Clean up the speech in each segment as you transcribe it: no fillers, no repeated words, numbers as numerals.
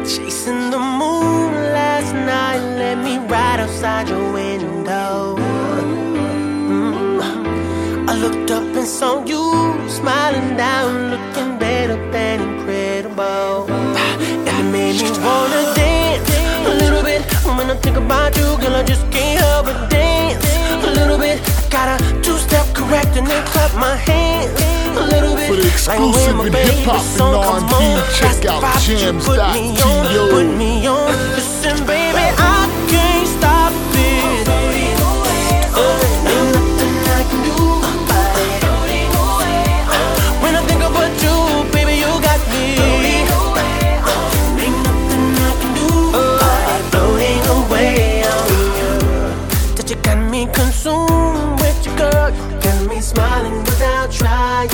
Chasing the moon last night, let me right outside your window. I looked up and saw you smiling down, looking better than incredible. And it made me wanna dance a little bit. When I think about you, girl, I just can't help but dance a little bit. I gotta two-step correct and then clap my hands a little bit. For the exclusive in hip-hop and R&B, check out jams.to. Put me on. Listen, baby, I can't stop this. Ain't nothing I can do about it. When I think about you, baby, you got me. Ain't nothing I can do about it. Floating away on you. That you got me consumed with you, girl. Got me smiling without trying.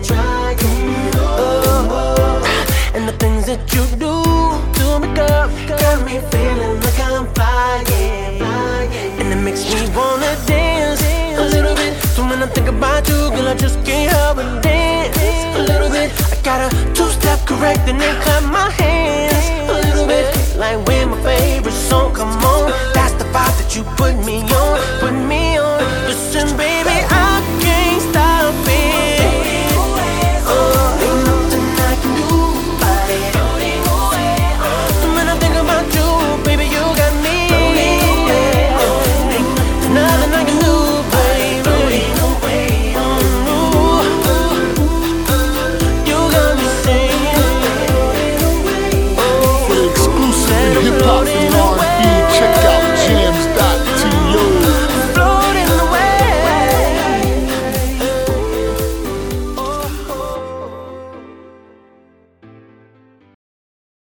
And the things that you do to me, girl, got me feeling like I'm flying. And it makes me wanna dance a little bit. So when I think about you, girl, I just can't help but dance a little bit. I gotta two-step correct and then clap my hands a little bit. Like when my favorite song come on, that's the vibe that you put me on.